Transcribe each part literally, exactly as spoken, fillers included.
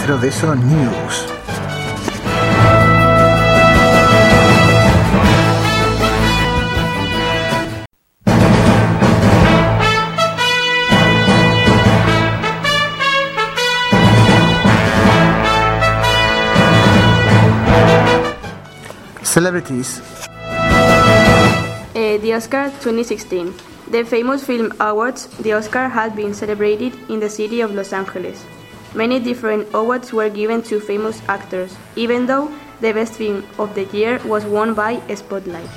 Cero de Eso News. Celebrities. Uh, the Oscar twenty sixteen. The famous film awards, the Oscar had been celebrated in the city of Los Angeles. Many different awards were given to famous actors, even though the best film of the year was won by Spotlight.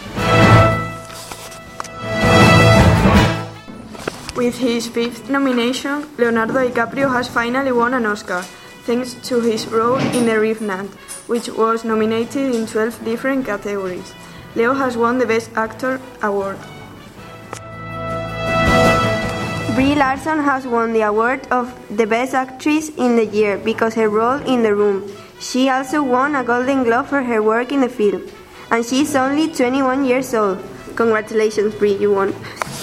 With his fifth nomination, Leonardo DiCaprio has finally won an Oscar, thanks to his role in The Revenant, which was nominated in twelve different categories. Leo has won the Best Actor award. Brie Larson has won the award of the Best Actress in the year because her role in The Room. She also won a Golden Globe for her work in the film, and she's only twenty-one years old. Congratulations, Brie, you won.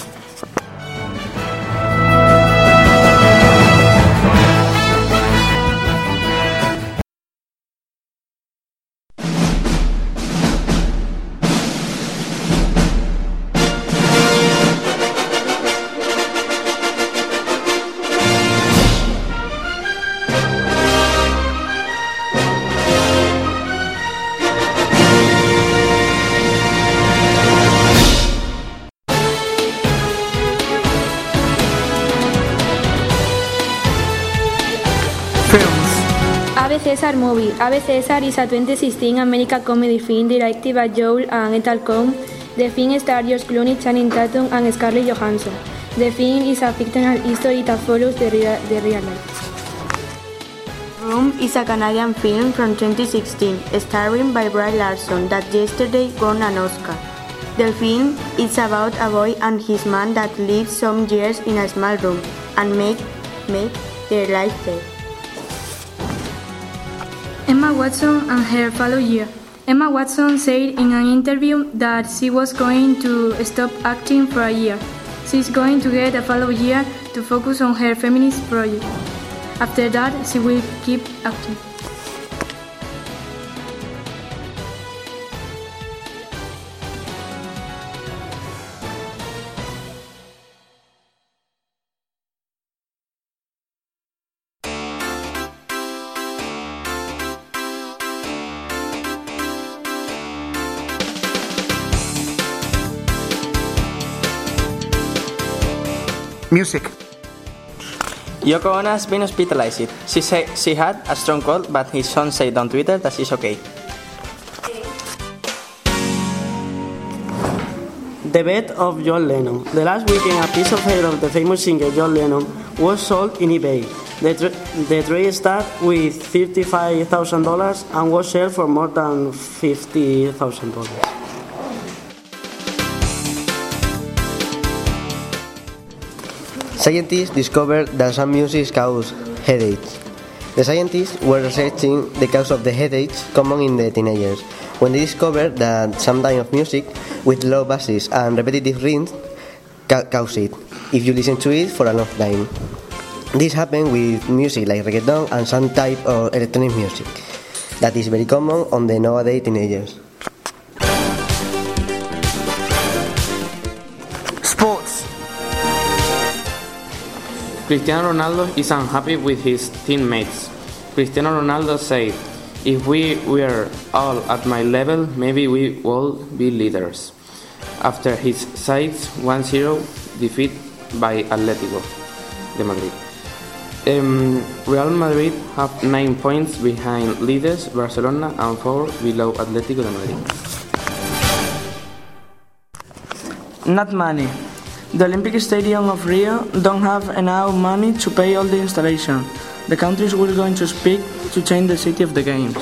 Ave César movie. Ave César is a twenty sixteen American comedy film directed by Joel and Ethel Coen. The film stars George Clooney, Channing Tatum, and Scarlett Johansson. The film is a fictional history that follows the real, the real life. Room is a Canadian film from twenty sixteen, starring by Brie Larson, that yesterday won an Oscar. The film is about a boy and his mom that live some years in a small room and make make their life there. Emma Watson and her fellow year. Emma Watson said in an interview that she was going to stop acting for a year. She's going to get a fellow year to focus on her feminist project. After that, she will keep acting. Music. Yoko Ono has been hospitalized. She said she had a strong cold, but his son said on Twitter that she's okay. The death of John Lennon. The last weekend, a piece of hair of the famous singer John Lennon was sold in eBay. The, tra- the trade started with thirty-five thousand dollars and was sold for more than fifty thousand dollars. Scientists discovered that some music causes headaches. The scientists were researching the cause of the headaches common in the teenagers when they discovered that some type of music with low basses and repetitive rhythms ca- cause it if you listen to it for a long time. This happened with music like reggaeton and some type of electronic music that is very common on the nowadays teenagers. Sports. Cristiano Ronaldo is unhappy with his teammates. Cristiano Ronaldo said, "If we were all at my level, maybe we would be leaders." After his side's one zero defeat by Atletico de Madrid. Um, Real Madrid have nine points behind leaders Barcelona and four below Atletico de Madrid. Not money. The Olympic Stadium of Rio don't have enough money to pay all the installation. The countries will going to speak to change the city of the games.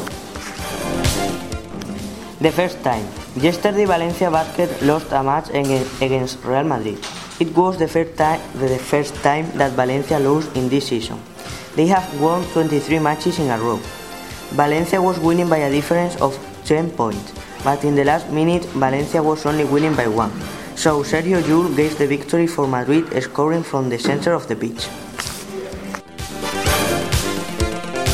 The first time. Yesterday Valencia Basket lost a match against Real Madrid. It was the first time, the first time that Valencia lost in this season. They have won twenty-three matches in a row. Valencia was winning by a difference of ten points, but in the last minute Valencia was only winning by one. So Sergio Llull gave the victory for Madrid, scoring from the center of the pitch.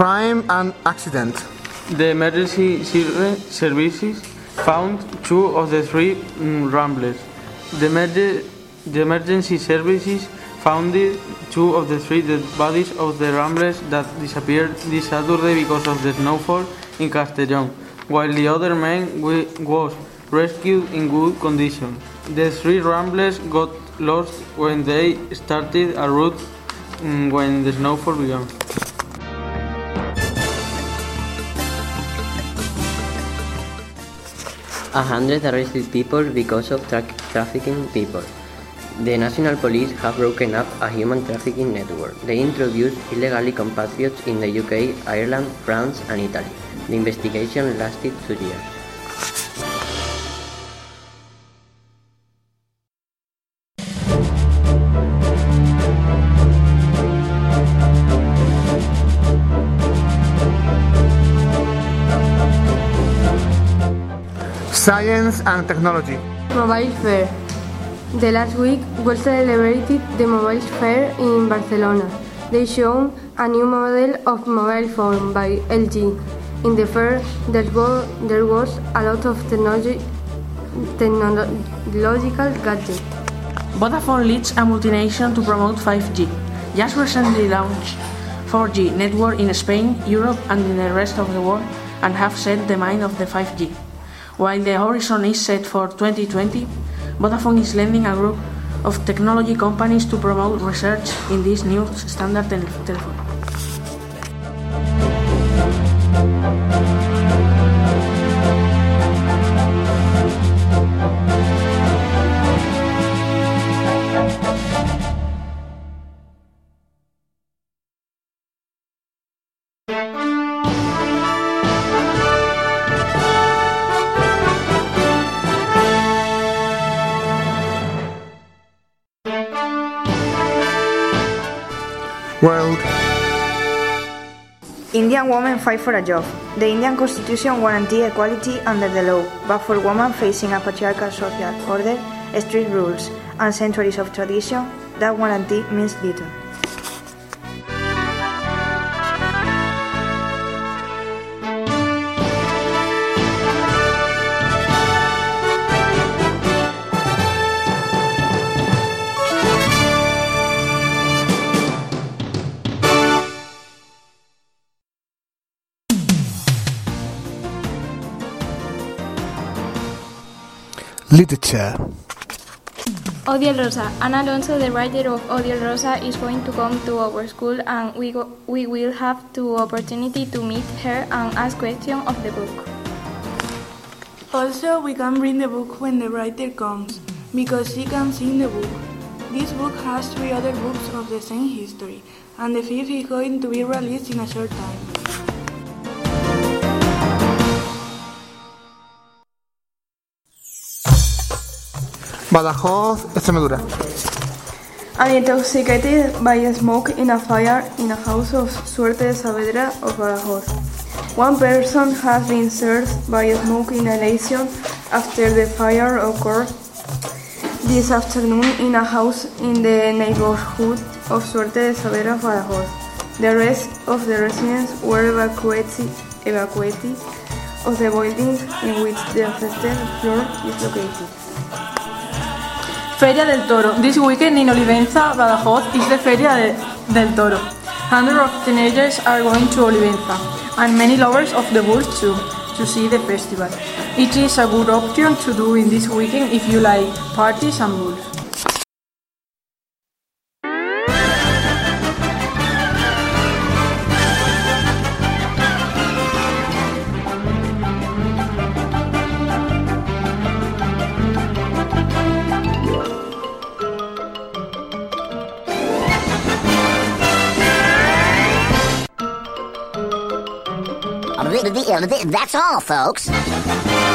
Crime and accident. The emergency services found two of the three mm, ramblers. The, emerge- the emergency services found two of the three dead bodies of the ramblers that disappeared this Saturday because of the snowfall in Castellón, while the other man w- was rescued in good condition. The three ramblers got lost when they started a route mm, when the snowfall began. A hundred arrested people because of tra- trafficking people. The national police have broken up a human trafficking network. They introduced illegally compatriots in the U K, Ireland, France and Italy. The investigation lasted two years. Science and technology. Mobile Fair. The last week was celebrated the Mobile Fair in Barcelona. They showed a new model of mobile phone by L G. In the fair, there was, there was a lot of technology, technological gadgets. Vodafone leads a multinational to promote five G. Just recently launched four G network in Spain, Europe and in the rest of the world and have set the mind of the five G. While the horizon is set for twenty twenty, Vodafone is lending a group of technology companies to promote research in this new standard tel- telephone. World. Indian women fight for a job. The Indian constitution guarantees equality under the law, but for women facing a patriarchal social order, strict rules, and centuries of tradition, that guarantee means little. Literature. Odiel Rosa. Ana Alonso, the writer of Odiel Rosa, is going to come to our school and we, go, we will have the opportunity to meet her and ask questions of the book. Also, we can bring the book when the writer comes, because she can sing the book. This book has three other books of the same history, and the fifth is going to be released in a short time. Badajoz, Extremadura. And intoxicated by a smoke in a fire in a house of Suerte de Saavedra of Badajoz. One person has been served by a smoke inhalation after the fire occurred this afternoon in a house in the neighborhood of Suerte de Saavedra of Badajoz. The rest of the residents were evacuated, evacuated of the building in which the affected floor is located. Feria del Toro. This weekend in Olivenza, Badajoz, is the Feria de, del Toro. Hundreds of teenagers are going to Olivenza, and many lovers of the bull too, to see the festival. It is a good option to do in this weekend if you like parties and bulls. That's all, folks.